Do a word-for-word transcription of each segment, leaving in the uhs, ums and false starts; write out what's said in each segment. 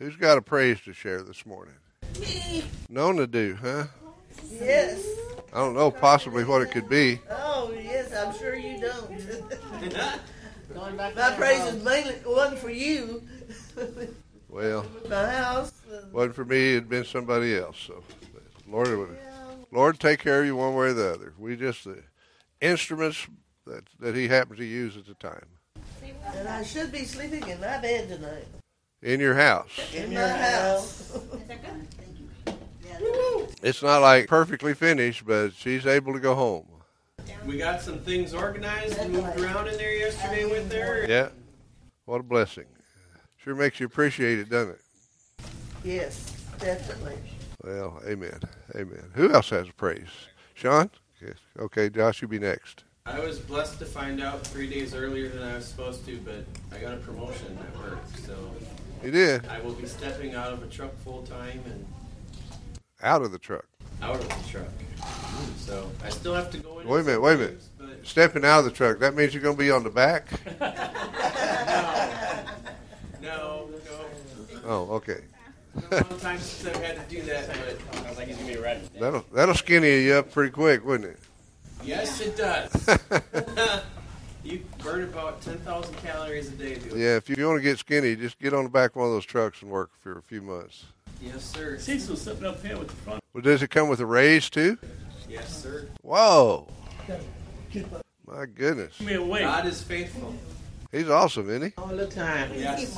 Who's got a praise to share this morning? Me. Nona do, huh? Yes. I don't know possibly what it could be. Oh, yes, I'm sure you don't. My praise is mainly one for you. Well, My house. wasn't for me, it'd been somebody else. So, Lord, would, Lord, take care of you one way or the other. We just the instruments that that He happens to use at the time. And I should be sleeping in my bed tonight. In your house. In, in my house. It's not like perfectly finished, but she's able to go home. We got some things organized and moved around in there yesterday with her. Yeah. What a blessing. Sure makes you appreciate it, doesn't it? Yes, definitely. Well, amen. Amen. Who else has a praise? Sean? Yes. Okay, Josh, you be next. I was blessed to find out three days earlier than I was supposed to, but I got a promotion at work, so You did? I will be stepping out of a truck full time and Out of the truck. out of the truck. So I still have to go in. Wait a minute, wait a minute. But Stepping out of the truck, that means you're going to be on the back? no, no. Oh, okay. It's been a long time since I've had to do that, but Sounds like he's gonna be ready. That'll that'll skinny you up pretty quick, wouldn't it? yes, it does. You burn about ten thousand calories a day, dude. Yeah, if you want to get skinny, just get on the back of one of those trucks and work for a few months. Yes, sir. Cecil's sitting up here with the front. Well, does it come with a raise, too? Yes, sir. Whoa. My goodness. Give me a wait. God is faithful. He's awesome, isn't he? All the time. Yes.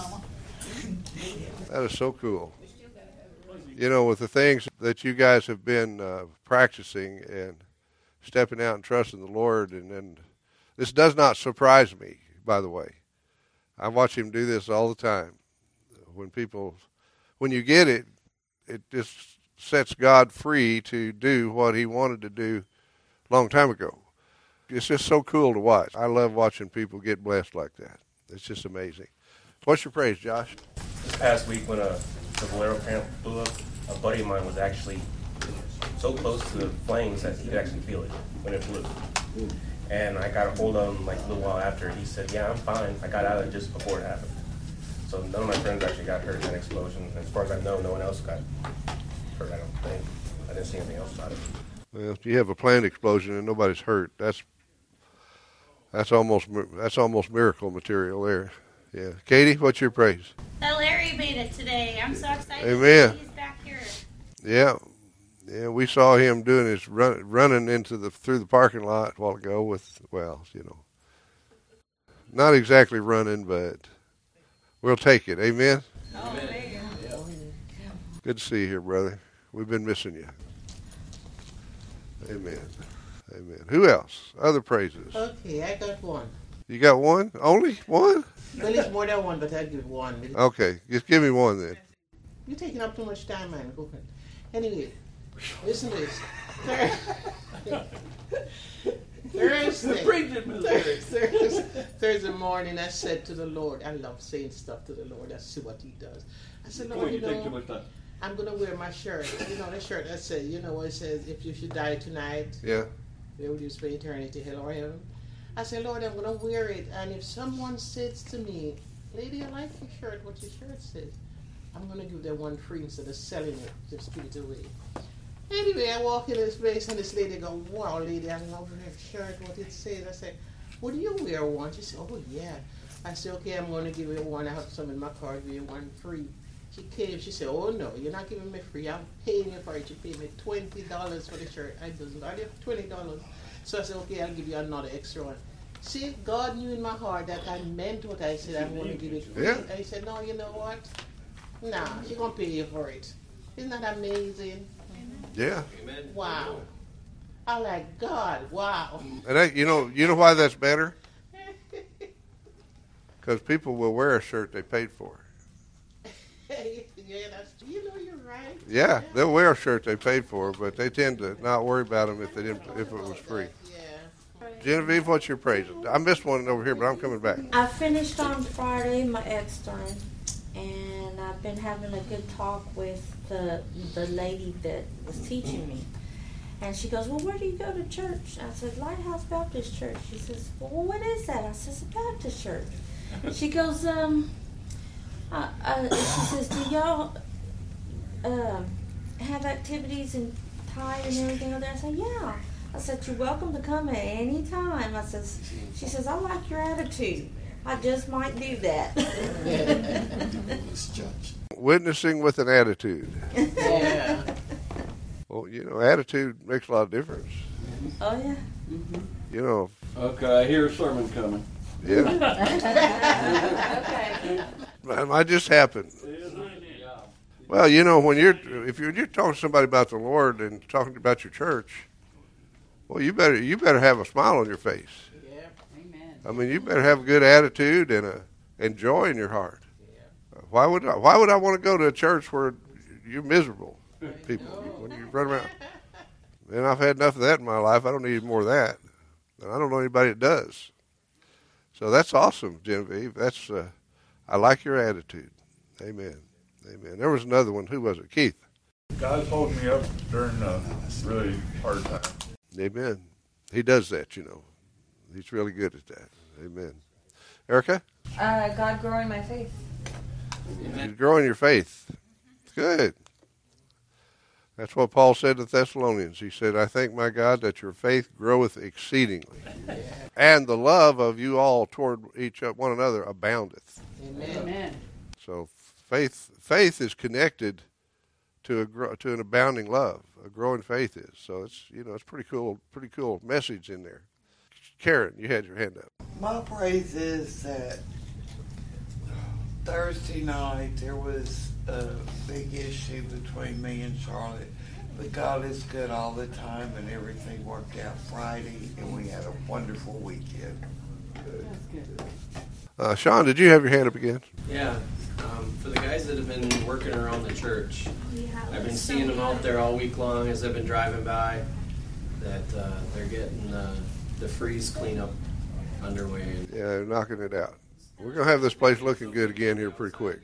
That is so cool. You know, with the things that you guys have been uh, practicing and stepping out and trusting the Lord, and, and this does not surprise me, by the way. I watch him do this all the time. When people, when you get it, it just sets God free to do what he wanted to do a long time ago. It's just so cool to watch. I love watching people get blessed like that. It's just amazing. What's your praise, Josh? This past week when a the Valero plant blew up, a buddy of mine was actually so close to the flames that he could actually feel it when it blew. And I got a hold of him like a little while after. He said, yeah, I'm fine. I got out of it just before it happened. So none of my friends actually got hurt in that explosion. As far as I know, no one else got hurt, I don't think. I didn't see anything else about it. Well, if you have a plant explosion and nobody's hurt, that's that's almost that's almost miracle material there. Yeah, Katie, what's your praise? That Larry made it today. I'm so excited. Amen. He's back here. Yeah, yeah, we saw him doing his run, running into the through the parking lot a while ago with, well, you know, not exactly running, but we'll take it. Amen. Oh, man. Good to see you here, brother. We've been missing you. Amen. Amen. Who else? Other praises. Okay, I got one. You got one? Only one? Well, it's more than one, but I'll give one. Okay, just give me one then. You're taking up too much time, man. Go ahead. Anyway, listen to this. Thursday, Thursday, Thursday morning, I said to the Lord, I love saying stuff to the Lord. I see what he does. I said, Lord, you know, I'm going to wear my shirt. You know, the shirt that says, you know what it says, if you should die tonight, Yeah. where would you spend eternity, hell or heaven? I said, Lord, I'm going to wear it. And if someone says to me, lady, I like your shirt, what your shirt says, I'm going to give them one free instead of selling it, just give it away. Anyway, I walk in this place and this lady go, wow, lady, I love your shirt, what it says. I said, would you wear one? She said, oh, yeah. I said, okay, I'm going to give you one. I have some in my car, give you one free. She came, she said, oh, no, you're not giving me free. I'm paying you for it. You pay me twenty dollars for the shirt. I doesn't. I have twenty dollars. So I said, okay, I'll give you another extra one. See, God knew in my heart that I meant what I said. I'm going to give it free. Yeah. And he said, no, you know what? Nah, she's going to pay you for it. Isn't that amazing? Yeah. Amen. Wow. I like God. Wow. And that, you know, you know why that's better? Because people will wear a shirt they paid for. Yeah, that's, you know, you're right. Yeah, they'll wear a shirt they paid for, but they tend to not worry about them if they didn't, if it was free. Yeah. Genevieve, what's your praise? I missed one over here, but I'm coming back. I finished on Friday my extern, and I've been having a good talk with the the lady that was teaching me. And she goes, well, where do you go to church? I said, Lighthouse Baptist Church. She says, well, what is that? I said, it's a Baptist church. She goes, um, Uh, uh, she says, do y'all um, have activities and tide and everything over there? I said, yeah. I said, you're welcome to come at any time. I says, she says, I like your attitude. I just might do that. Witnessing with an attitude. Yeah. Well, you know, attitude makes a lot of difference. Oh, yeah. Mm-hmm. You know. Okay, I hear a sermon coming. Yeah. Okay. It might just happen. Well, you know, when you're if you're, you're talking to somebody about the Lord and talking about your church, well, you better you better have a smile on your face. Yeah. Amen. I mean, you better have a good attitude and a and joy in your heart. Why would I, why would I want to go to a church where you're miserable, people, when you run around? And I've had enough of that in my life. I don't need more of that. And I don't know anybody that does. So that's awesome, Genevieve. That's uh, I like your attitude. Amen. Amen. There was another one. Who was it? Keith. God's holding me up during a really hard time. Amen. He does that, you know. He's really good at that. Amen. Erica? Uh, God growing my faith. He's growing your faith. Good. That's what Paul said to the Thessalonians. He said, I thank my God that your faith groweth exceedingly. Yeah. And the love of you all toward each one another aboundeth. Amen. Amen. So faith faith is connected to a to an abounding love. A growing faith is. So it's you know it's pretty cool pretty cool message in there. Karen, you had your hand up. My praise is that Thursday night there was a big issue between me and Charlotte, but God is good all the time and everything worked out Friday and we had a wonderful weekend. That's good. Uh, Sean, did you have your hand up again? Yeah. Um, for the guys that have been working around the church, I've been seeing them out there all week long as I've been driving by, that uh, they're getting uh, the freeze cleanup underway. Yeah, they're knocking it out. We're going to have this place looking good again here pretty quick.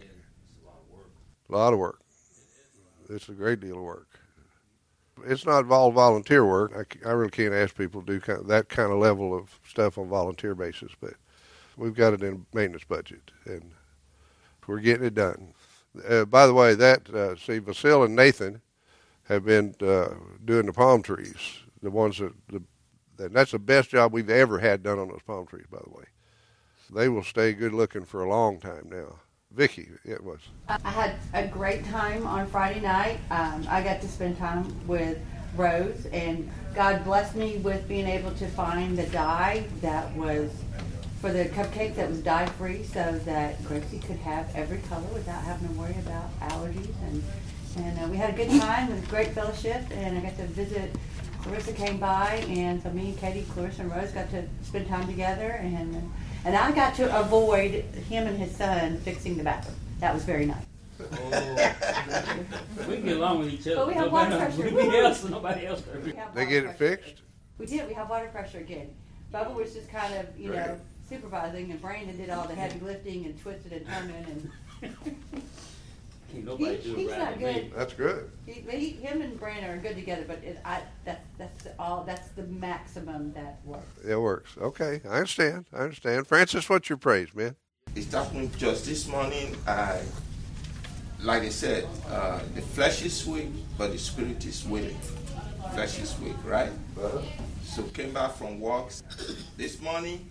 A lot of work. It's a great deal of work. It's not all volunteer work. I, I really can't ask people to do kind of, that kind of level of stuff on volunteer basis, but we've got it in a maintenance budget, and we're getting it done. Uh, by the way, that uh, see, Vasil and Nathan have been uh, doing the palm trees, the ones that, the, and that's the best job we've ever had done on those palm trees, by the way. They will stay good looking for a long time now. Vicki, it was. I had a great time on Friday night. Um, I got to spend time with Rose, and God blessed me with being able to find the dye that was for the cupcake that was dye-free, so that Gracie could have every color without having to worry about allergies. And and uh, we had a good time with great fellowship, and I got to visit. Clarissa came by, and so me and Katie, Clarissa, and Rose got to spend time together, and and I got to avoid him and his son fixing the bathroom. That was very nice. Oh. We can get along with each other. But we have nobody, water pressure. Nobody else, nobody else. They get it fixed? We did. We have water pressure again. Bubba was just kind of, you know, supervising, and Brandon did all the heavy lifting and twisted and turning. And Can't nobody he, do he's it right not with good. me. That's good. He, he, him and Brandon are good together, but it, I that that's all. That's the maximum that works. It works. Okay, I understand. I understand. Francis, what's your praise, man? It happened just this morning. I, like I said, uh, the flesh is weak, but the spirit is willing. Flesh is weak, right? Uh-huh. So came back from walks this morning.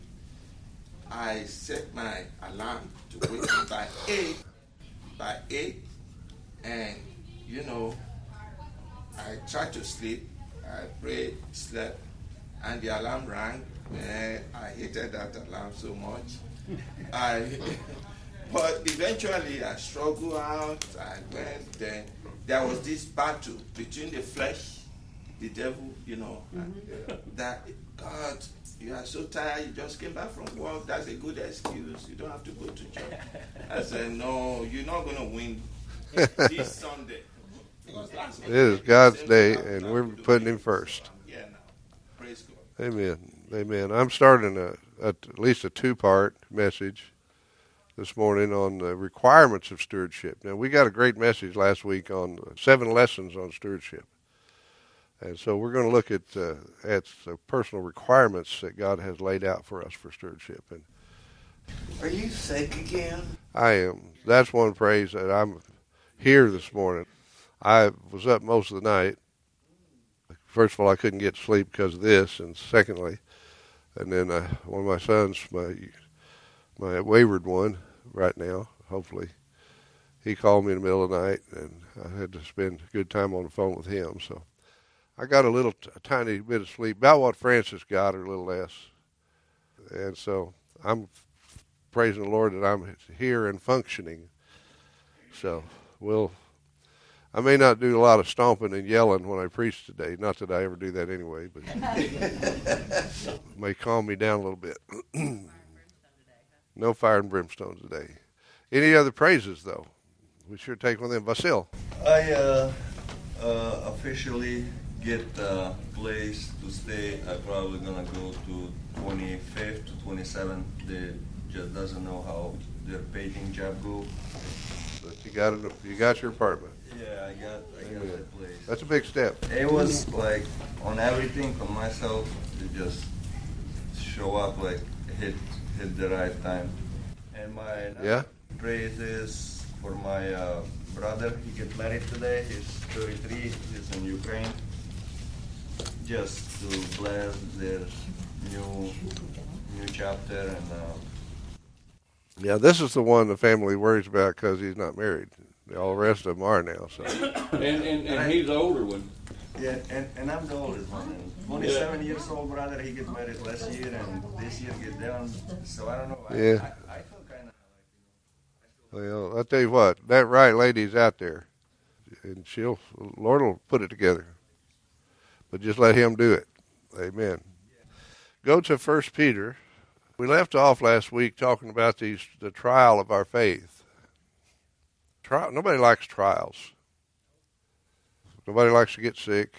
I set my alarm to wake me by eight. By eight, and you know, I tried to sleep. I prayed, slept, and the alarm rang. Man, I hated that alarm so much. I, but eventually I struggled out. I went. Then there was this battle between the flesh, the devil. You know, mm-hmm. that God. You are so tired, you just came back from work, that's a good excuse, you don't have to go to church. I said, no, you're not going to win this Sunday. It is God's day, and we're putting him first. Yeah, no. Praise God. Amen. Amen. I'm starting a, a, at least a two-part message this morning on the requirements of stewardship. Now, we got a great message last week on seven lessons on stewardship. And so we're going to look at uh, at the personal requirements that God has laid out for us for stewardship. And are you sick again? I am That's one praise that I'm here this morning. I was up most of the night. First of all, I couldn't get to sleep because of this, and secondly, and then uh, one of my sons, my my wayward one right now, hopefully, he called me in the middle of the night, and I had to spend a good time on the phone with him. So I got a little, a tiny bit of sleep, about what Francis got, or a little less. And so I'm praising the Lord that I'm here and functioning. So we'll, I may not do a lot of stomping and yelling when I preach today. Not that I ever do that anyway, but it may calm me down a little bit. No fire and brimstone today. Any other praises, though? We sure take one of them. Vasil. I uh, uh, officially get the place to stay. I'm probably going to go to twenty-fifth to twenty-seventh. They just doesn't know how their painting job go. But you got it. You got your apartment. Yeah, I got, I got the place. That's a big step. It was like on everything for myself to just show up, like hit hit the right time. And my yeah. praise is for my uh, brother. He get married today. He's thirty-three. He's in Ukraine. Just to bless their new new chapter and. Uh, Yeah, this is the one the family worries about because he's not married. All the rest of them are now. So. and, and, and he's the older one. Yeah, and, and I'm the oldest one. And twenty-seven yeah. years old brother, he get married last year, and this year get down. So I don't know. I, yeah. I, I feel kind of like, you know. Well, I'll tell you what, that right lady's out there, and she'll, Lord will put it together. But just let him do it. Amen. Go to First Peter. We left off last week talking about these the trial of our faith. Trial, nobody likes trials. Nobody likes to get sick.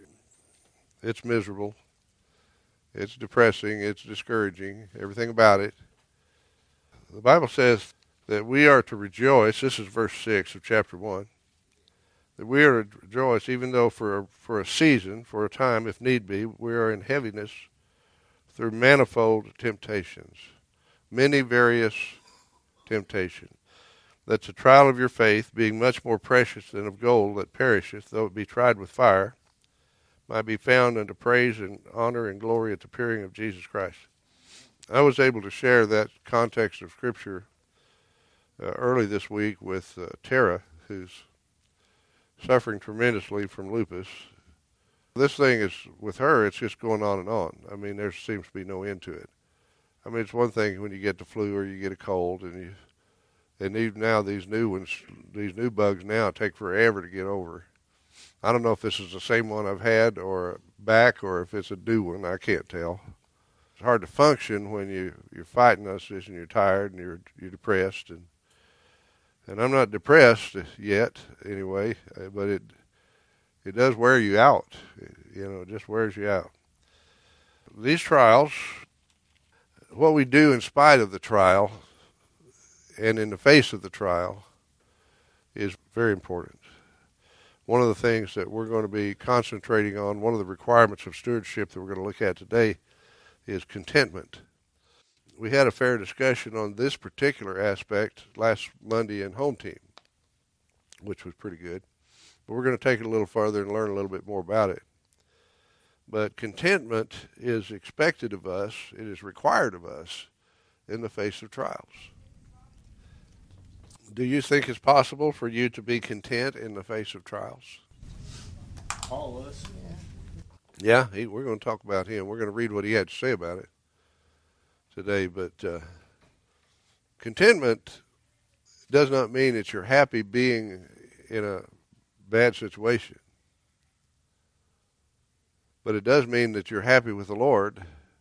It's miserable. It's depressing. It's discouraging. Everything about it. The Bible says that we are to rejoice. This is verse six of chapter one. That we are to rejoice even though for a, for a season, for a time, if need be, we are in heaviness through manifold temptations, many various temptations. That's the trial of your faith, being much more precious than of gold that perisheth, though it be tried with fire, might be found unto praise and honor and glory at the appearing of Jesus Christ. I was able to share that context of Scripture uh, early this week with uh, Tara, who's suffering tremendously from lupus. This thing is, with her, it's just going on and on. I mean, there seems to be no end to it. I mean, it's one thing when you get the flu or you get a cold, and you, and even now these new ones, these new bugs now take forever to get over. I don't know if this is the same one I've had or back or if it's a new one. I can't tell. It's hard to function when you, you're fighting us and you're tired and you're you're depressed. And and I'm not depressed yet anyway, but it it does wear you out. It, you know, it just wears you out. These trials, what we do in spite of the trial and in the face of the trial is very important. One of the things that we're going to be concentrating on, one of the requirements of stewardship that we're going to look at today is contentment. We had a fair discussion on this particular aspect last Monday in home team, which was pretty good. But we're going to take it a little further and learn a little bit more about it. But contentment is expected of us, it is required of us in the face of trials. Do you think it's possible for you to be content in the face of trials? All of us. Yeah, he, we're going to talk about him. We're going to read what he had to say about it today. But uh, contentment does not mean that you're happy being in a bad situation. But it does mean that you're happy with the Lord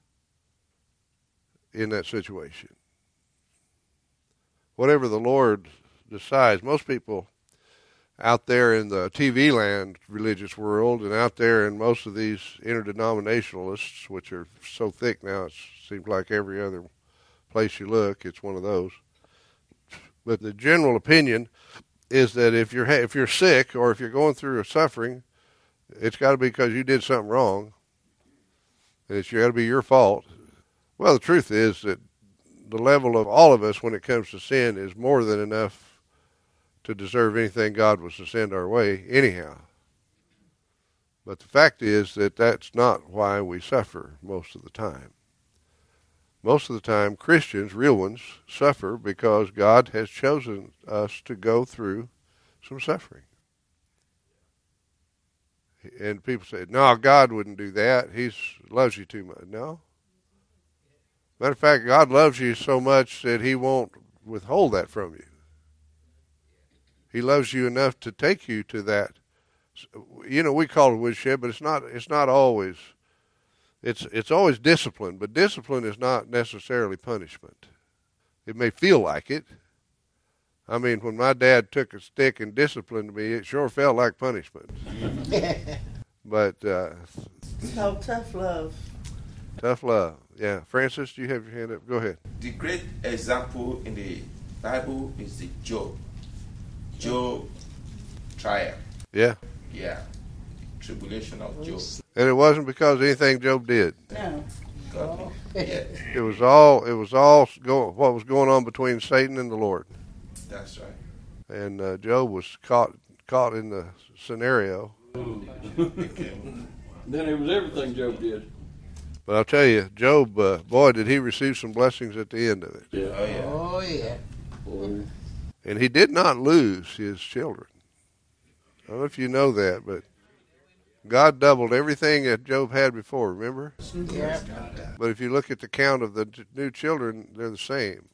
in that situation. Whatever the Lord decides, most people out there in the T V land religious world and out there in most of these interdenominationalists, which are so thick now, it seems like every other place you look, it's one of those. But the general opinion is that if you're ha- if you're sick or if you're going through a suffering, it's got to be because you did something wrong. And it's got to be your fault. Well, the truth is that the level of all of us when it comes to sin is more than enough to deserve anything God was to send our way anyhow. But the fact is that that's not why we suffer most of the time. Most of the time, Christians, real ones, suffer because God has chosen us to go through some suffering. And people say, no, God wouldn't do that. He loves you too much. No. Matter of fact, God loves you so much that he won't withhold that from you. He loves you enough to take you to that. You know, we call it woodshed, but it's not. It's not always. It's it's always discipline, but discipline is not necessarily punishment. It may feel like it. I mean, when my dad took a stick and disciplined me, it sure felt like punishment. But uh, no, tough love. Tough love. Yeah, Francis, do you have your hand up? Go ahead. The great example in the Bible is the Job. Job trial. Yeah. Yeah. Tribulation of Job. And it wasn't because of anything Job did. No. God. Yeah. It was all. It was all going. What was going on between Satan and the Lord. That's right. And uh, Job was caught caught in the scenario. Then it was everything Job did. But I'll tell you, Job, uh, boy, did he receive some blessings at the end of it. Yeah. Oh, yeah. Oh, yeah. Boy. And he did not lose his children. I don't know if you know that, but God doubled everything that Job had before, remember? Yeah. But if you look at the count of the t- new children, they're the same.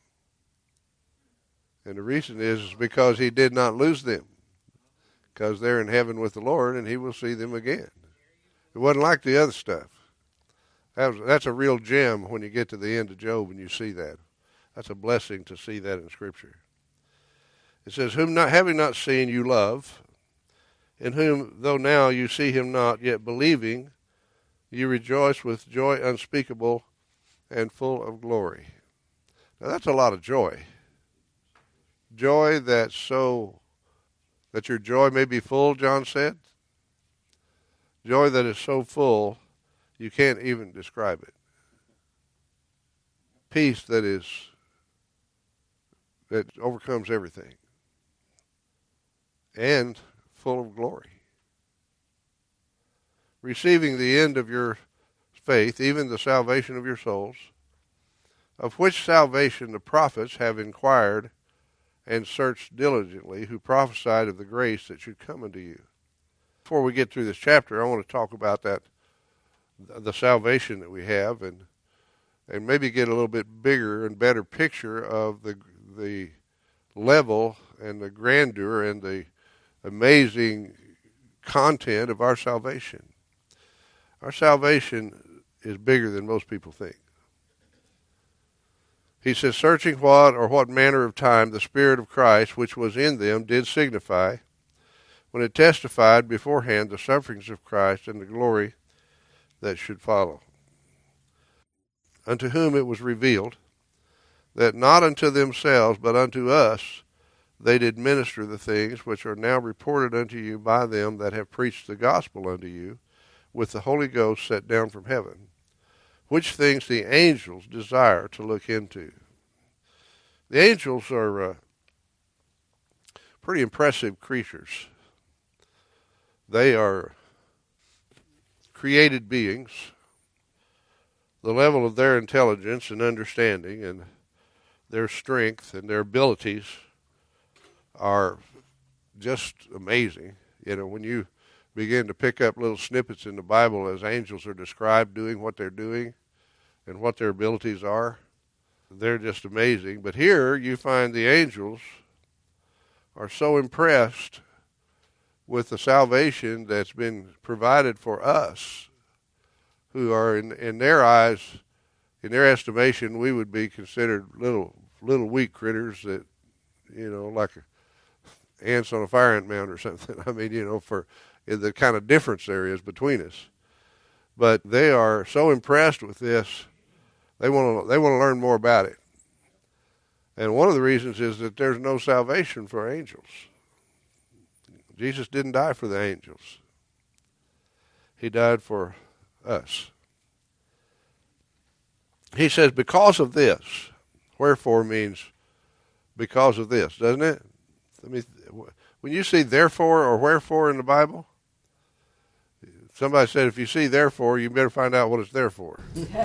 And the reason is, is because he did not lose them. Because they're in heaven with the Lord, and he will see them again. It wasn't like the other stuff. That was, that's a real gem when you get to the end of Job and you see that. That's a blessing to see that in Scripture. It says, whom not having not seen you love, in whom, though now you see him not, yet believing, you rejoice with joy unspeakable and full of glory. Now that's a lot of joy. Joy that's so, that your joy may be full, John said. Joy that is so full, you can't even describe it. Peace that is, that overcomes everything. And full of glory. Receiving the end of your faith, even the salvation of your souls, of which salvation the prophets have inquired and searched diligently, who prophesied of the grace that should come unto you. Before we get through this chapter, I want to talk about that, the salvation that we have, and and maybe get a little bit bigger and better picture of the the level and the grandeur and the amazing content of our salvation. Our salvation is bigger than most people think. He says, searching what or what manner of time the Spirit of Christ, which was in them, did signify, when it testified beforehand the sufferings of Christ and the glory that should follow. Unto whom it was revealed, that not unto themselves, but unto us, they did minister the things which are now reported unto you by them that have preached the gospel unto you, with the Holy Ghost set down from heaven, which things the angels desire to look into. The angels are uh, pretty impressive creatures. They are created beings. The level of their intelligence and understanding and their strength and their abilities are just amazing. You know, when you begin to pick up little snippets in the Bible as angels are described doing what they're doing and what their abilities are, they're just amazing. But here you find the angels are so impressed with the salvation that's been provided for us, who are in, in their eyes, in their estimation, we would be considered little little weak critters that, you know, like ants on a fire ant mound or something. I mean, you know, for the kind of difference there is between us. But they are so impressed with this, they want to they want to learn more about it. And one of the reasons is that there's no salvation for angels. Jesus didn't die for the angels. He died for us. He says, because of this. Wherefore means because of this, doesn't it? Let me. when you see therefore or wherefore in the Bible, somebody said if you see therefore, you better find out what it's there for.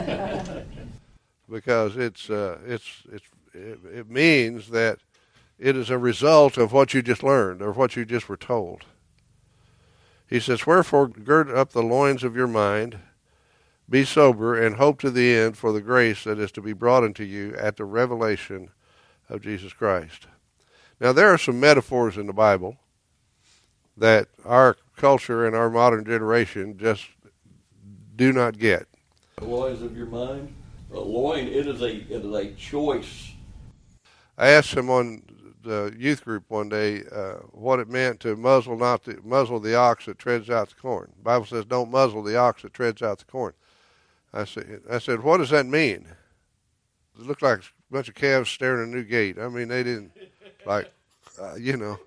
Because it's uh, it's it's it, it means that it is a result of what you just learned or what you just were told. He says, wherefore gird up the loins of your mind, be sober, and hope to the end for the grace that is to be brought unto you at the revelation of Jesus Christ. Now, there are some metaphors in the Bible that our culture and our modern generation just do not get. The loins of your mind. A loin, it is a it is a choice. I asked him on the youth group one day uh, what it meant to muzzle not the, muzzle the ox that treads out the corn. The Bible says, "Don't muzzle the ox that treads out the corn." I said, "I said, what does that mean?" It looked like a bunch of calves staring at a new gate. I mean, they didn't like, uh, you know.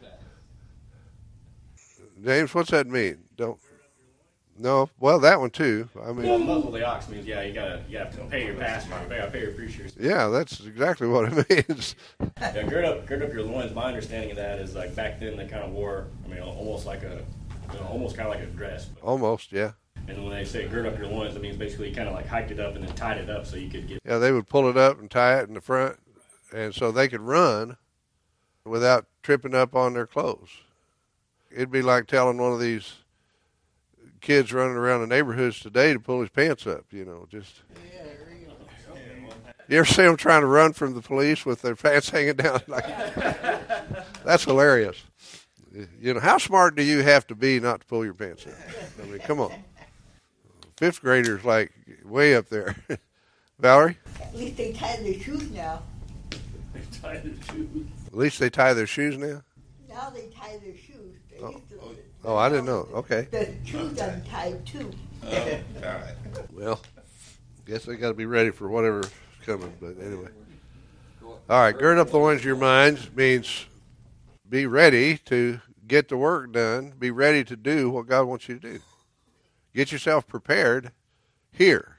James, what's that mean? Don't. No, well, that one too. I mean, well, muzzle the ox means yeah, you gotta you gotta pay your pass, you gotta pay your preachers. Yeah, that's exactly what it means. Yeah, gird up, gird up your loins. My understanding of that is like back then they kind of wore, I mean, almost like a, you know, almost kind of like a dress. But, almost, yeah. And when they say gird up your loins, it means basically you kind of like hiked it up and then tied it up so you could get. Yeah, they would pull it up and tie it in the front, and so they could run without tripping up on their clothes. It'd be like telling one of these kids running around the neighborhoods today to pull his pants up, you know, just. You ever see them trying to run from the police with their pants hanging down? Like, that's hilarious. You know, how smart do you have to be not to pull your pants up? I mean, come on. Fifth graders, like, way up there. Valerie? At least they tie their shoes now. They tie their shoes. At least they tie their shoes now? Now they tie their shoes. They Oh. used to, Oh, I didn't know. Okay. the shoes untied too. Oh, God. Well, guess they got to be ready for whatever's coming. But anyway. All right, gird up the loins of your minds means be ready to get the work done. Be ready to do what God wants you to do. Get yourself prepared here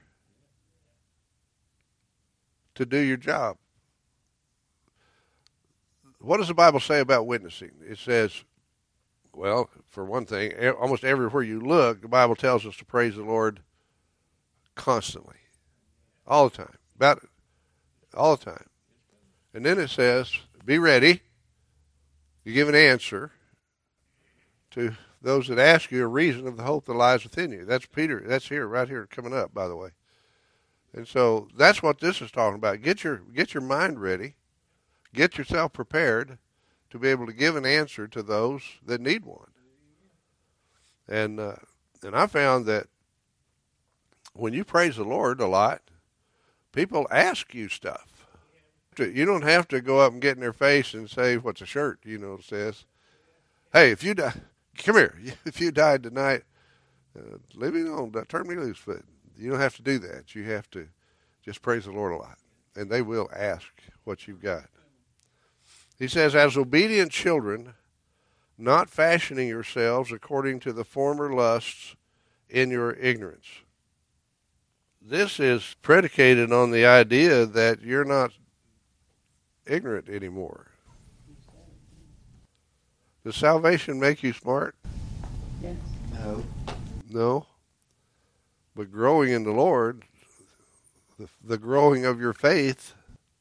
to do your job. What does the Bible say about witnessing? It says, well, for one thing, almost everywhere you look, the Bible tells us to praise the Lord constantly, all the time, about it, all the time. And then it says, be ready. You give an answer to those that ask you a reason of the hope that lies within you. That's Peter. That's here, right here, coming up, by the way. And so that's what this is talking about. Get your get your mind ready. Get yourself prepared to be able to give an answer to those that need one. And uh, and I found that when you praise the Lord a lot, people ask you stuff. You don't have to go up and get in their face and say what's a shirt, you know, says, hey, if you die, come here. If you died tonight, uh, leave me alone. Turn me loose. But you don't have to do that. You have to just praise the Lord a lot. And they will ask what you've got. He says, as obedient children, not fashioning yourselves according to the former lusts in your ignorance. This is predicated on the idea that you're not ignorant anymore. Does salvation make you smart? Yes. No. No. But growing in the Lord, the, the growing of your faith,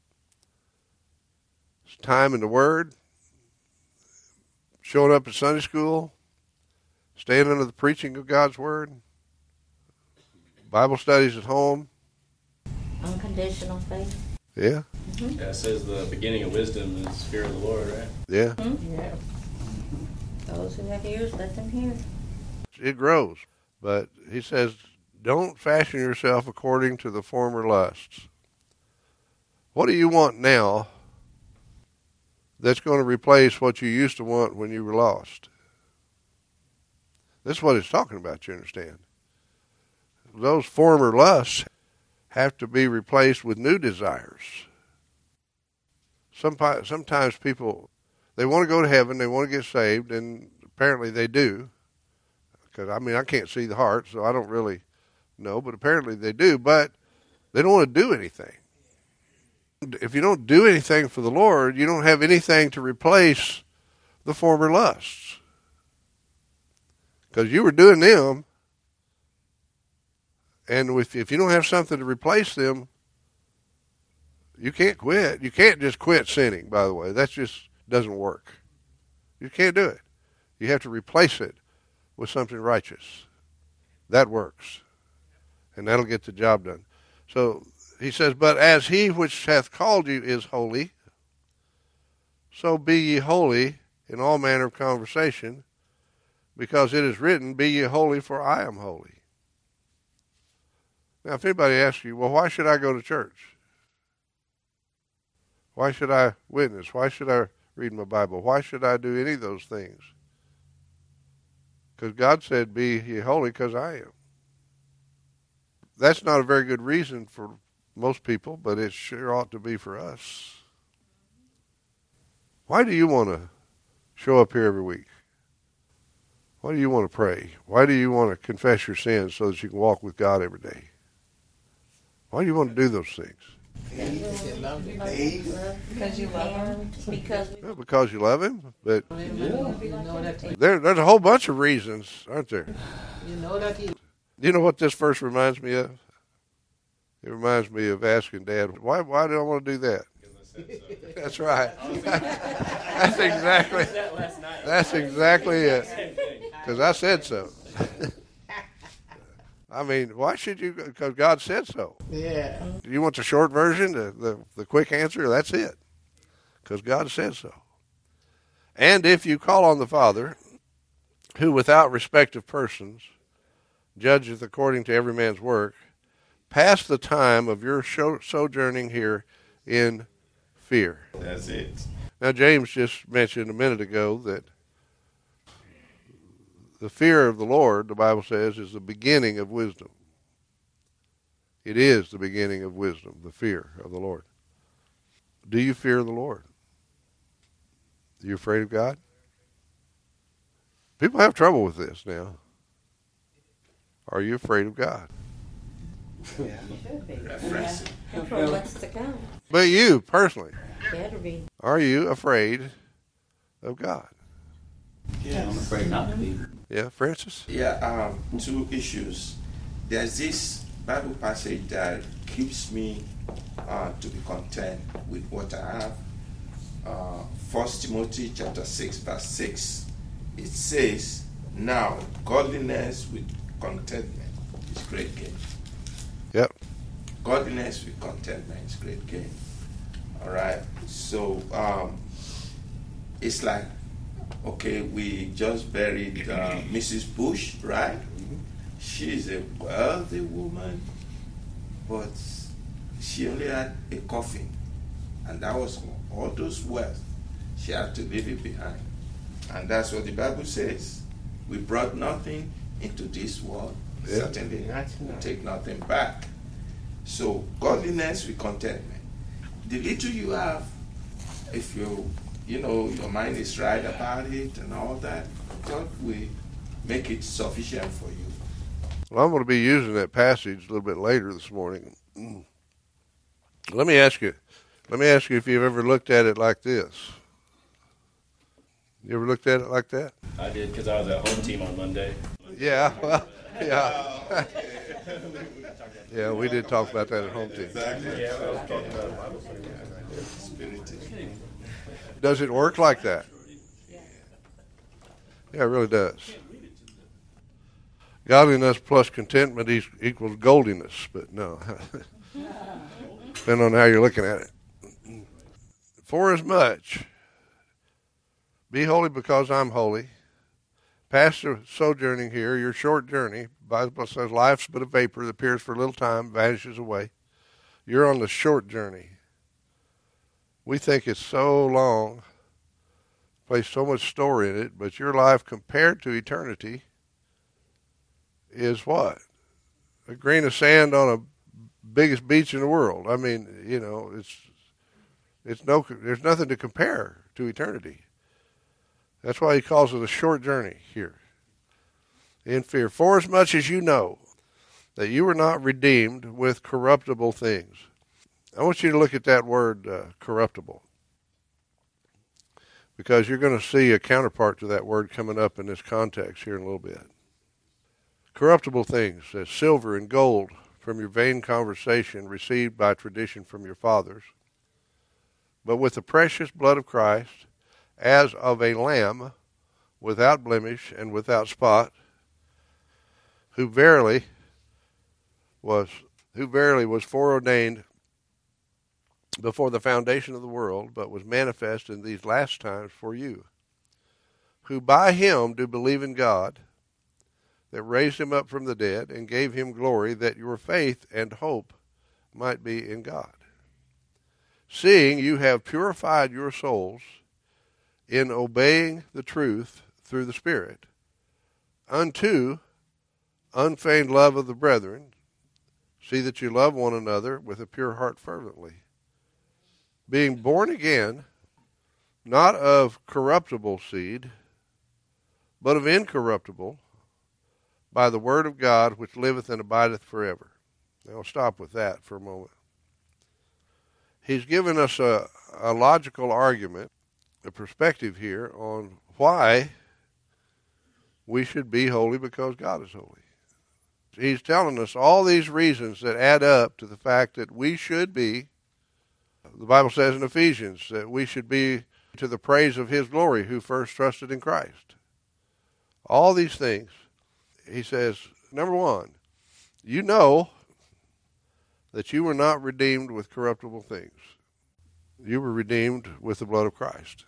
time in the Word, showing up at Sunday school, staying under the preaching of God's Word, Bible studies at home. Unconditional faith. Yeah. Mm-hmm. Yeah, it says the beginning of wisdom is fear of the Lord, right? Yeah. Mm-hmm. Yeah. Those who have ears, let them hear. It grows. But he says, don't fashion yourself according to the former lusts. What do you want now that's going to replace what you used to want when you were lost? This is what it's talking about, you understand. Those former lusts have to be replaced with new desires. Sometimes, sometimes people, they want to go to heaven, they want to get saved, and apparently they do. Because, I mean, I can't see the heart, so I don't really know, but apparently they do, but they don't want to do anything. If you don't do anything for the Lord, you don't have anything to replace the former lusts. Because you were doing them, and if, if you don't have something to replace them, you can't quit. You can't just quit sinning, by the way. That just doesn't work. You can't do it. You have to replace it with something righteous. That works. And that'll get the job done. So he says, but as he which hath called you is holy, so be ye holy in all manner of conversation, because it is written, be ye holy, for I am holy. Now, if anybody asks you, well, why should I go to church? Why should I witness? Why should I read my Bible? Why should I do any of those things? Because God said, be ye holy, because I am. That's not a very good reason for most people, but it sure ought to be for us. Why do you want to show up here every week? Why do you want to pray? Why do you want to confess your sins so that you can walk with God every day? Why do you want to do those things? Because you love him. Because Well, because you love him, but You know that he, there, there's a whole bunch of reasons, aren't there? you know that he, You know what this verse reminds me of? It reminds me of asking Dad, why why do I want to do that? That's right. That's exactly that's exactly it. Because I said so. I mean, why should you? Because God said so. yeah. Do you want the short version, the, the, the quick answer? That's it. Because God said so. And if you call on the Father, who without respect of persons judgeth according to every man's work, pass the time of your sojourning here in fear. That's it. Now, James just mentioned a minute ago that the fear of the Lord, the Bible says, is the beginning of wisdom. It is the beginning of wisdom, the fear of the Lord. Do you fear the Lord? Are you afraid of God? People have trouble with this now. Are you afraid of God? Yeah. Should be. Reference. and for what's to come. But you, personally, Better be. are you afraid of God? Yeah, I'm afraid not to be. Yeah, Francis? Yeah, um, two issues. There's this Bible passage that keeps me uh, to be content with what I have. Uh, First Timothy chapter six, verse six. It says, now godliness with contentment is great gain. Yep. Godliness with contentment is great gain. All right. So um, it's like, okay, we just buried uh, Missus Bush, right? She's a wealthy woman, but she only had a coffin, and that was all those wealth. She had to leave it behind. And that's what the Bible says. We brought nothing into this world. Yeah. Certainly we'll take nothing back. So godliness with contentment. The little you have, if you you know your mind is right about it and all that, God will make it sufficient for you. Well, I'm going to be using that passage a little bit later this morning. Let me ask you, let me ask you if you've ever looked at it like this. You ever looked at it like that? I did because I was at home team on Monday. Yeah, well, yeah. Yeah, we did talk about that at home team. Exactly. Yeah, I was talking about Bible study. Does it work like that? Yeah, it really does. Godliness plus contentment equals goldiness, but no. Depending on how you're looking at it. For as much, be holy because I'm holy. Pass the sojourning here, your short journey. The Bible says life's but a vapor that appears for a little time, vanishes away. You're on the short journey. We think it's so long, place so much store in it, but your life compared to eternity is what? A grain of sand on a biggest beach in the world. I mean, you know, it's it's no there's nothing to compare to eternity. That's why he calls it a short journey here. In fear. For as much as you know that you were not redeemed with corruptible things. I want you to look at that word, uh, corruptible. because you're going to see a counterpart to that word coming up in this context here in a little bit. Corruptible things, as silver and gold from your vain conversation received by tradition from your fathers, but with the precious blood of Christ, as of a lamb, without blemish and without spot, who verily was who verily was foreordained before the foundation of the world, but was manifest in these last times for you, who by him do believe in God, that raised him up from the dead, and gave him glory, that your faith and hope might be in God. Seeing you have purified your souls in obeying the truth through the Spirit, unto unfeigned love of the brethren, see that you love one another with a pure heart fervently, being born again, not of corruptible seed, but of incorruptible, by the word of God which liveth and abideth forever. Now I'll stop with that for a moment. He's given us a, a logical argument, a perspective here on why we should be holy because God is holy. He's telling us all these reasons that add up to the fact that we should be, the Bible says in Ephesians, that we should be to the praise of his glory who first trusted in Christ. All these things, he says, number one, you know that you were not redeemed with corruptible things. You were redeemed with the blood of Christ.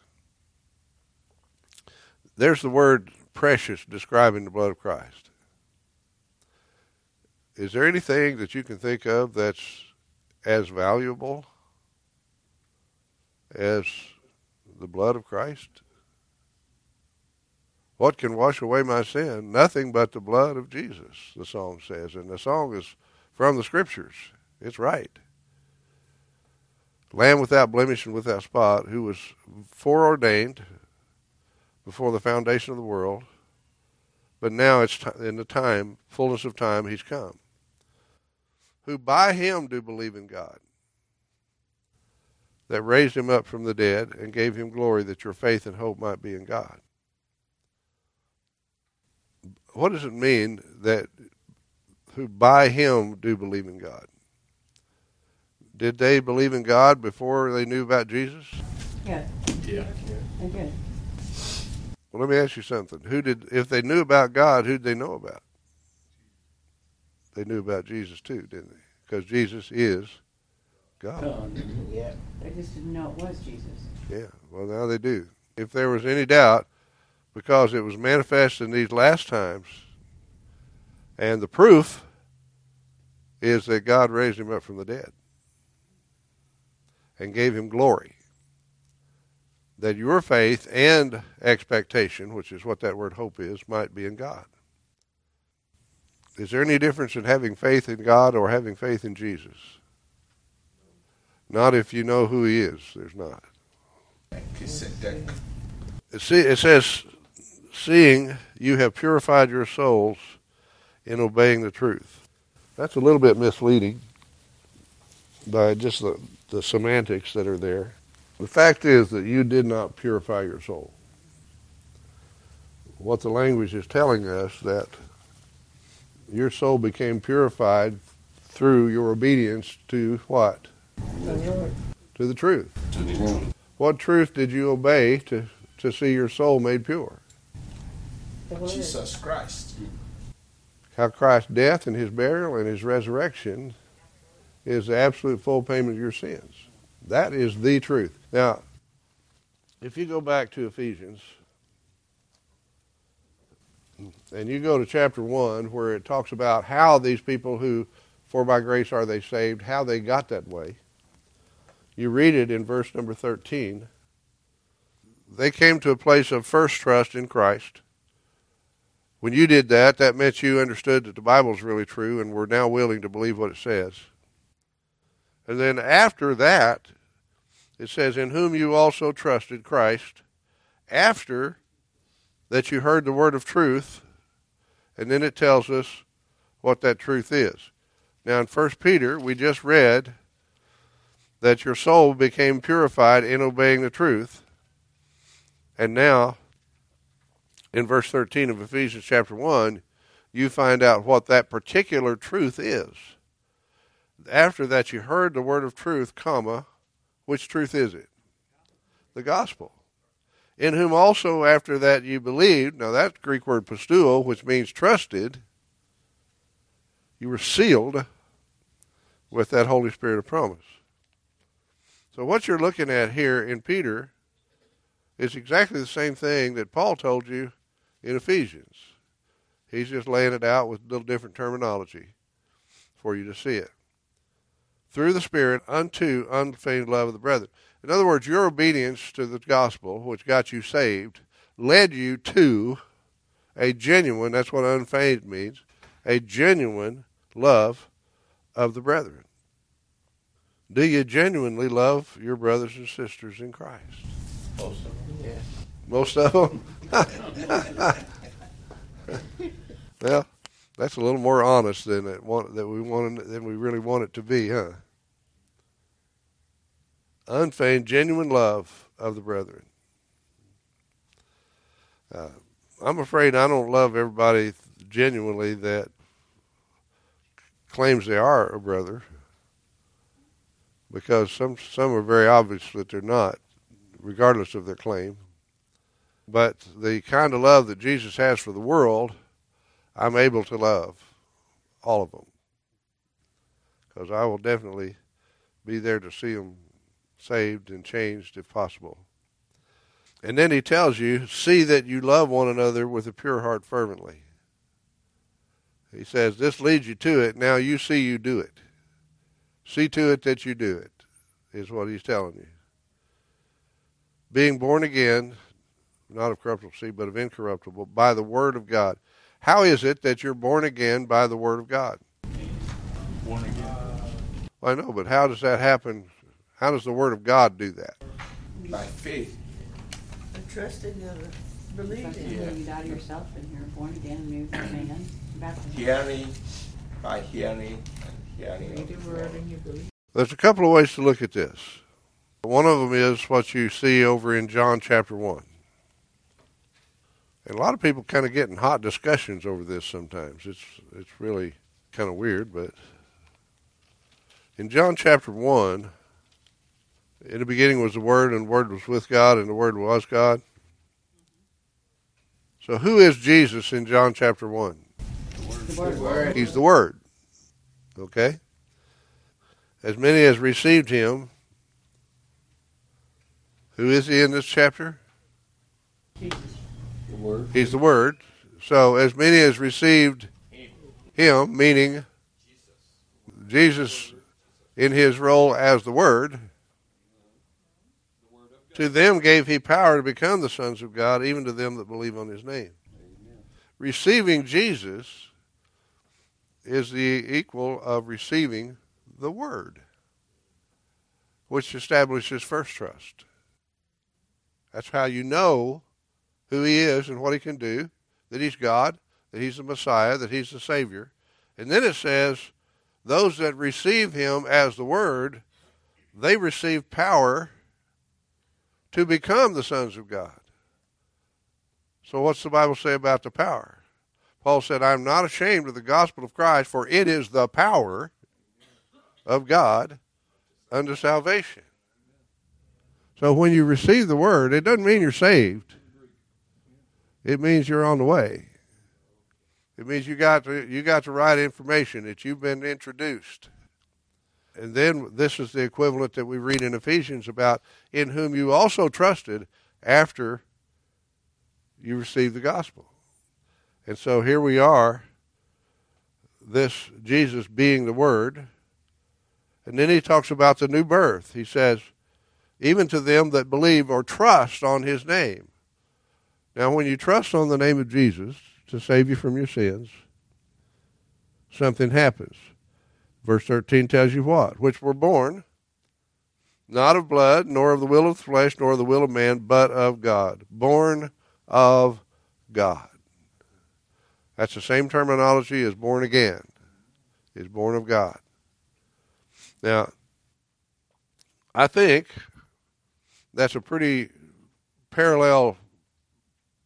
There's the word precious describing the blood of Christ. Is there anything that you can think of that's as valuable as the blood of Christ? What can wash away my sin? Nothing but the blood of Jesus, the song says. And the song is from the Scriptures. It's right. Lamb without blemish and without spot, who was foreordained before the foundation of the world, but now it's t- in the time, fullness of time, he's come. Who by him do believe in God, that raised him up from the dead and gave him glory, that your faith and hope might be in God. What does it mean that who by him do believe in God? Did they believe in God before they knew about Jesus? Yeah. Yeah. They did. Well, let me ask you something. Who did, if they knew about God, who did they know about? They knew about Jesus too, didn't they? Because Jesus is God. Yeah. They just didn't know it was Jesus. Yeah. Well, now they do. If there was any doubt, because it was manifest in these last times, and the proof is that God raised him up from the dead and gave him glory, that your faith and expectation, which is what that word hope is, might be in God. Is there any difference in having faith in God or having faith in Jesus? Not if you know who he is. There's not. It says, seeing you have purified your souls in obeying the truth. That's a little bit misleading by just the, the semantics that are there. The fact is that you did not purify your soul. What the language is telling us, that your soul became purified through your obedience to what? To the truth. To the truth. What truth did you obey to, to see your soul made pure? Jesus Christ. How Christ's death and his burial and his resurrection is the absolute full payment of your sins. That is the truth. Now, if you go back to Ephesians, and you go to chapter one, where it talks about how these people who, for by grace are they saved, how they got that way. You read it in verse number thirteen. They came to a place of first trust in Christ. When you did that, that meant you understood that the Bible is really true and were now willing to believe what it says. And then after that, it says, in whom you also trusted, Christ, after that you heard the word of truth, and then it tells us what that truth is. Now in First Peter, we just read that your soul became purified in obeying the truth. And now, in verse thirteen of Ephesians chapter one, you find out what that particular truth is. After that, you heard the word of truth, comma, which truth is it? The gospel. In whom also after that you believed, now that's Greek word pisteuo, which means trusted, you were sealed with that Holy Spirit of promise. So what you're looking at here in Peter is exactly the same thing that Paul told you in Ephesians. He's just laying it out with a little different terminology for you to see it. Through the Spirit unto unfeigned love of the brethren. In other words, your obedience to the gospel, which got you saved, led you to a genuine, that's what unfeigned means, a genuine love of the brethren. Do you genuinely love your brothers and sisters in Christ? Most of them, yes. Most of them? Well, that's a little more honest than it want, that we want than we really want it to be, huh? Unfeigned, genuine love of the brethren. Uh, I'm afraid I don't love everybody genuinely that claims they are a brother, because some some are very obvious that they're not, regardless of their claim. But the kind of love that Jesus has for the world, I'm able to love all of them, because I will definitely be there to see them saved and changed if possible. And then he tells you, see that you love one another with a pure heart fervently. He says, this leads you to it. Now you see you do it. See to it that you do it, is what he's telling you. Being born again, not of corruptible seed, but of incorruptible, by the word of God. How is it that you're born again by the word of God? Born again. Well, I know, but how does that happen? How does the word of God do that? By faith. Trusting and believing. Trusting Yeah. that you die to yourself and you're born again, new man. Baptized. Hearing, by hearing, and hearing. Read the word and you believe. There's a couple of ways to look at this. One of them is what you see over in John chapter one. And a lot of people kind of get in hot discussions over this sometimes. It's it's really kind of weird, but in John chapter one, in the beginning was the Word, and the Word was with God, and the Word was God. So who is Jesus in John chapter one? The word. The word. He's the Word. Okay? As many as received him, who is he in this chapter? Jesus. The word. He's the Word. So as many as received him, meaning Jesus in his role as the Word, to them gave he power to become the sons of God, even to them that believe on his name. Amen. Receiving Jesus is the equal of receiving the Word, which establishes first trust. That's how you know who he is and what he can do, that he's God, that he's the Messiah, that he's the Savior. And then it says, those that receive him as the Word, they receive power to become the sons of God. So what's the Bible say about the power? Paul said, I'm not ashamed of the gospel of Christ, for it is the power of God unto salvation. So when you receive the word, it doesn't mean you're saved. It means you're on the way. It means you got the, you got the right information, that you've been introduced. And then this is the equivalent that we read in Ephesians about, in whom you also trusted after you received the gospel. And so here we are, this Jesus being the Word. And then he talks about the new birth. He says, even to them that believe or trust on his name. Now, when you trust on the name of Jesus to save you from your sins, something happens. Verse thirteen tells you what? Which were born, not of blood, nor of the will of the flesh, nor of the will of man, but of God. Born of God. That's the same terminology as born again. Is born of God. Now, I think that's a pretty parallel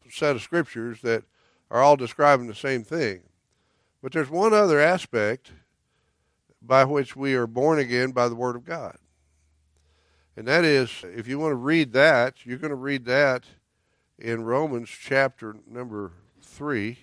set of scriptures that are all describing the same thing. But there's one other aspect by which we are born again by the Word of God. And that is, if you want to read that, you're going to read that in Romans chapter number three.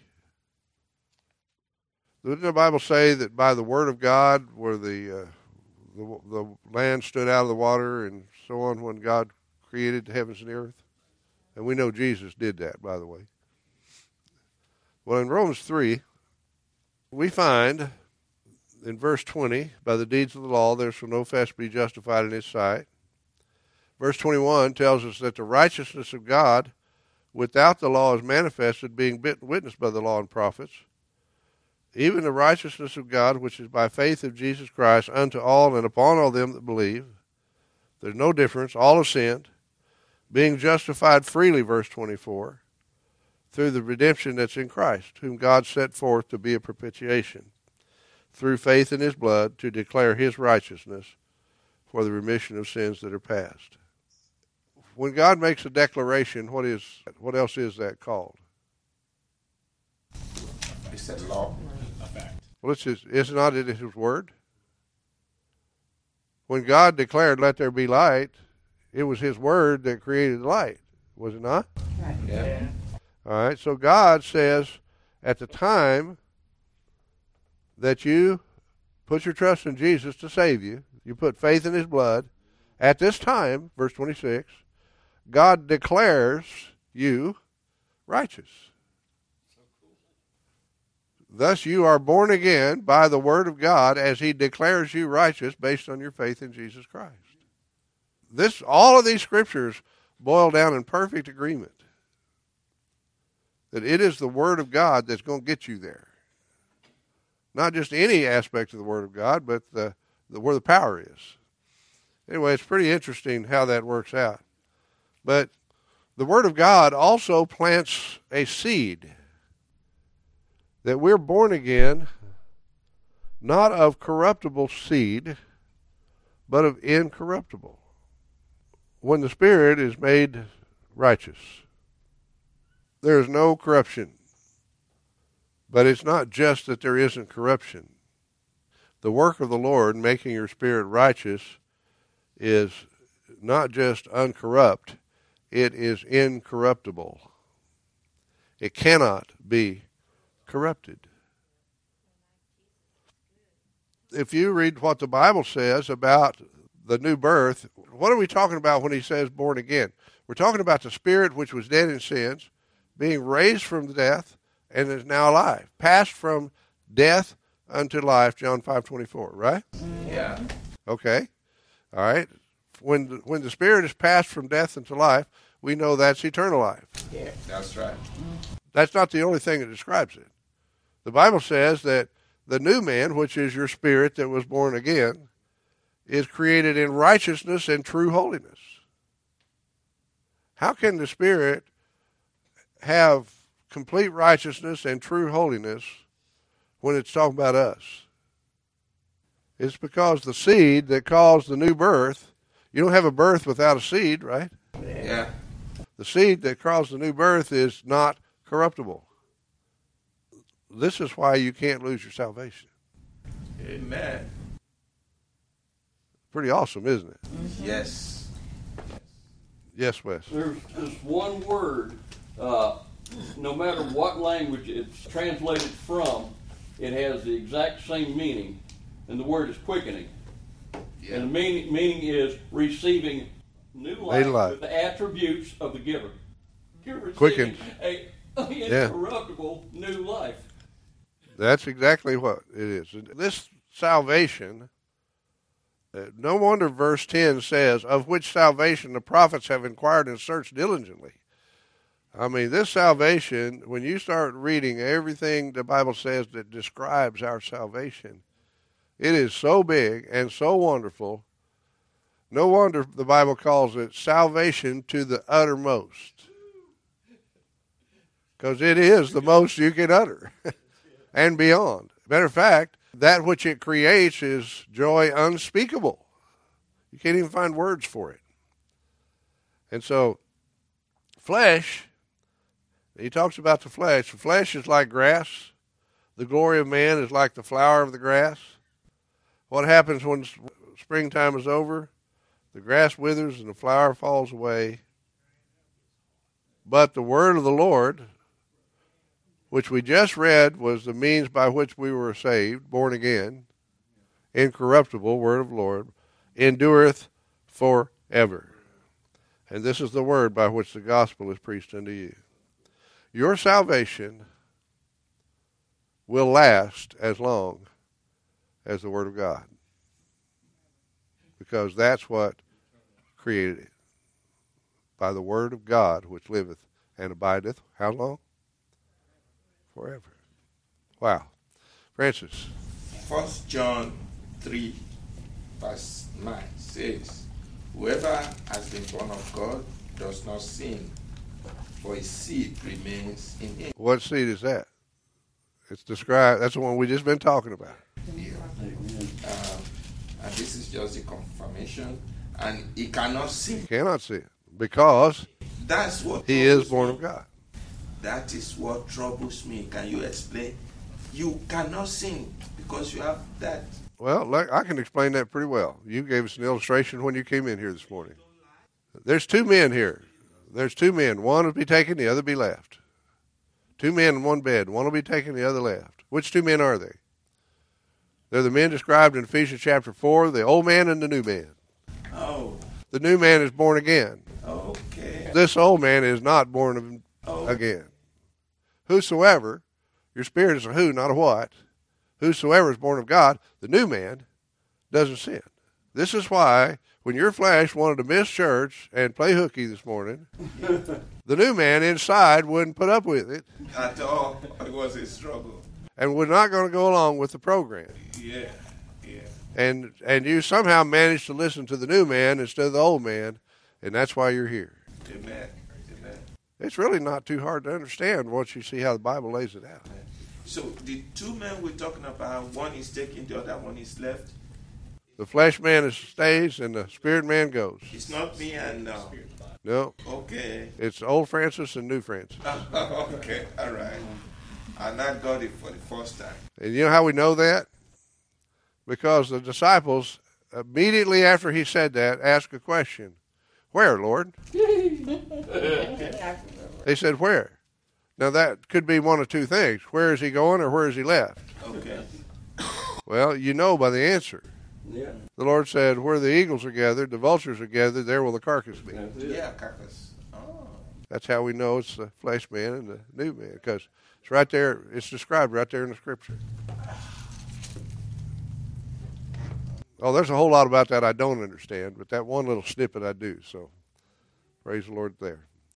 Didn't the Bible say that by the Word of God, where the, uh, the the land stood out of the water and so on when God created the heavens and the earth? And we know Jesus did that, by the way. Well, in Romans three, we find in verse twenty, by the deeds of the law, there shall no flesh be justified in his sight. Verse twenty-one tells us that the righteousness of God without the law is manifested, being witnessed by the law and prophets, even the righteousness of God, which is by faith of Jesus Christ, unto all and upon all them that believe. There's no difference. All have sinned, being justified freely, verse twenty-four, through the redemption that's in Christ, whom God set forth to be a propitiation, through faith in his blood, to declare his righteousness for the remission of sins that are past. When God makes a declaration, what is what else is that called? He said law. Well, it's his, is not it his word? When God declared, let there be light, it was his word that created the light, was it not? Right. Yeah. All right, so God says at the time that you put your trust in Jesus to save you, you put faith in his blood, at this time, verse twenty-six, God declares you righteous. Thus you are born again by the word of God as he declares you righteous based on your faith in Jesus Christ. This, all of these scriptures boil down in perfect agreement that it is the word of God that's going to get you there. Not just any aspect of the word of God, but the, the where the power is. Anyway, it's pretty interesting how that works out. But the word of God also plants a seed that we're born again, not of corruptible seed, but of incorruptible. When the Spirit is made righteous, there is no corruption. But it's not just that there isn't corruption. The work of the Lord, making your spirit righteous, is not just uncorrupt, it is incorruptible. It cannot be corrupted. If you read what the Bible says about the new birth, what are we talking about when he says born again? We're talking about the spirit which was dead in sins, being raised from death, and is now alive. Passed from death unto life, John five twenty-four, right? Yeah. Okay. All right. When the, when the spirit is passed from death into life, we know that's eternal life. Yeah, that's right. That's not the only thing that describes it. The Bible says that the new man, which is your spirit that was born again, is created in righteousness and true holiness. How can the Spirit have complete righteousness and true holiness when it's talking about us? It's because the seed that caused the new birth, you don't have a birth without a seed, right? Yeah. The seed that caused the new birth is not corruptible. This is why you can't lose your salvation. Amen. Pretty awesome, isn't it? Yes. Yes, Wes. There's just one word, uh, no matter what language it's translated from, it has the exact same meaning, and the word is quickening. Yeah. And the meaning, meaning is receiving new life, life with the attributes of the giver. You're receiving Quickened. a incorruptible yeah. new life. That's exactly what it is. This salvation, uh, no wonder verse ten says, of which salvation the prophets have inquired and searched diligently. I mean, this salvation, when you start reading everything the Bible says that describes our salvation, it is so big and so wonderful. No wonder the Bible calls it salvation to the uttermost. Because it is the most you can utter and beyond. Matter of fact, that which it creates is joy unspeakable. You can't even find words for it. And so, flesh He talks about the flesh. The flesh is like grass. The glory of man is like the flower of the grass. What happens when springtime is over? The grass withers and the flower falls away. But the word of the Lord, which we just read, was the means by which we were saved, born again, incorruptible word of the Lord, endureth forever. And this is the word by which the gospel is preached unto you. Your salvation will last as long as the word of God, because that's what created it. By the word of God which liveth and abideth, how long? Forever. Wow. Francis. First John three, verse nine says, whoever has been born of God does not sin, for his seed remains in him. What seed is that? It's described, that's the one we just been talking about. Yeah. Um, and this is just the confirmation. And he cannot sin. He cannot sin, because That's what he is born of God. That is what troubles me. Can you explain? You cannot sin because you have that. Well, like, I can explain that pretty well. You gave us an illustration when you came in here this morning. There's two men here. There's two men. One will be taken, the other be left. Two men in one bed. One will be taken, the other left. Which two men are they? They're the men described in Ephesians chapter four, the old man and the new man. Oh. The new man is born again. Okay. This old man is not born oh. again. Whosoever, your spirit is a who, not a what. Whosoever is born of God, the new man, doesn't sin. This is why when your flesh wanted to miss church and play hooky this morning, the new man inside wouldn't put up with it. At all. It was a struggle. And was not going to go along with the program. Yeah, yeah. And and you somehow managed to listen to the new man instead of the old man, and that's why you're here. Amen. Amen. It's really not too hard to understand once you see how the Bible lays it out. So the two men we're talking about, one is taken, the other one is left. The flesh man is, stays, and the spirit man goes. It's not me and uh, no. Okay. It's old Francis and new Francis. Okay, all right. And I got it for the first time. And you know how we know that? Because the disciples, immediately after he said that, asked a question. Where, Lord? They said, where? Now that could be one of two things. Where is he going or where is he left? Okay. Well, you know by the answer. Yeah. The Lord said, where the eagles are gathered, the vultures are gathered, there will the carcass be. Yeah, carcass. Oh. That's how we know it's the flesh man and the new man, because it's right there, it's described right there in the scripture. Oh, there's a whole lot about that I don't understand, but that one little snippet I do, so praise the Lord there.